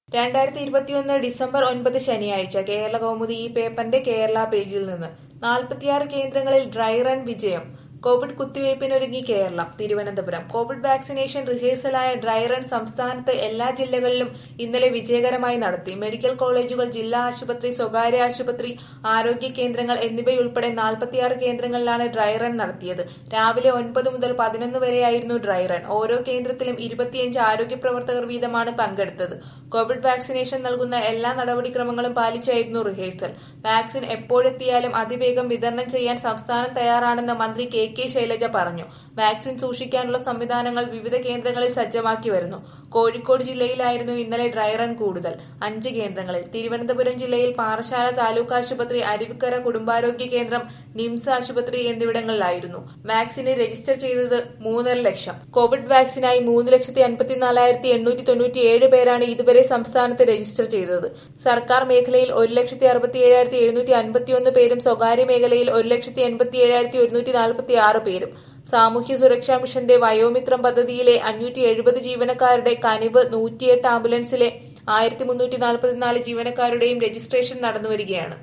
2021 December 9 ശനിയാഴ്ച കേരള കൗമുദി ഈ പേപ്പറിന്റെ കേരള പേജിൽ നിന്ന് 46 കേന്ദ്രങ്ങളിൽ ഡ്രൈ റൺ വിജയം. കോവിഡ് കുത്തിവയ്പിനൊരുങ്ങി കേരളം. തിരുവനന്തപുരം കോവിഡ് വാക്സിനേഷൻ റിഹേഴ്സലായ ഡ്രൈ റൺ സംസ്ഥാനത്ത് എല്ലാ ജില്ലകളിലും ഇന്നലെ വിജയകരമായി നടത്തി. മെഡിക്കൽ കോളേജുകൾ, ജില്ലാ ആശുപത്രി, സ്വകാര്യ ആശുപത്രി, ആരോഗ്യ കേന്ദ്രങ്ങൾ എന്നിവയുൾപ്പെടെ 46 കേന്ദ്രങ്ങളിലാണ് ഡ്രൈ റൺ നടത്തിയത്. രാവിലെ 9 മുതൽ 11 വരെയായിരുന്നു ഡ്രൈ റൺ. ഓരോ കേന്ദ്രത്തിലും 25 ആരോഗ്യ പ്രവർത്തകർ വീതമാണ് പങ്കെടുത്തത്. കോവിഡ് വാക്സിനേഷൻ നൽകുന്ന എല്ലാ നടപടിക്രമങ്ങളും പാലിച്ചായിരുന്നു റിഹേഴ്സൽ. വാക്സിൻ എപ്പോഴെത്തിയാലും അതിവേഗം വിതരണം ചെയ്യാൻ സംസ്ഥാനം തയ്യാറാണെന്ന് മന്ത്രി കെ ശൈലജ പറഞ്ഞു. വാക്സിൻ സൂക്ഷിക്കാനുള്ള സംവിധാനങ്ങൾ വിവിധ കേന്ദ്രങ്ങളിൽ സജ്ജമാക്കി വരുന്നു. കോഴിക്കോട് ജില്ലയിലായിരുന്നു ഇന്നലെ ഡ്രൈ റൺ കൂടുതൽ, 5 കേന്ദ്രങ്ങളിൽ. തിരുവനന്തപുരം ജില്ലയിൽ പാറശാല താലൂക്ക് ആശുപത്രി, അരുവിക്കര കുടുംബാരോഗ്യ കേന്ദ്രം, നിംസ് ആശുപത്രി എന്നിവിടങ്ങളിലായിരുന്നു. വാക്സിന് രജിസ്റ്റർ ചെയ്തത് 3.5 ലക്ഷം. കോവിഡ് വാക്സിനായി 3,54,897 പേരാണ് ഇതുവരെ സംസ്ഥാനത്ത് രജിസ്റ്റർ ചെയ്തത്. സർക്കാർ മേഖലയിൽ 1,67,751 പേരും സ്വകാര്യ മേഖലയിൽ 1,87,146 പേരും. സാമൂഹ്യ സുരക്ഷാ മിഷന്റെ വയോമിത്രം പദ്ധതിയിലെ 570 ജീവനക്കാരുടെ, കനിവ് 108 ആംബുലൻസിലെ 1,344 ജീവനക്കാരുടെയും രജിസ്ട്രേഷൻ നടന്നുവരികയാണ്.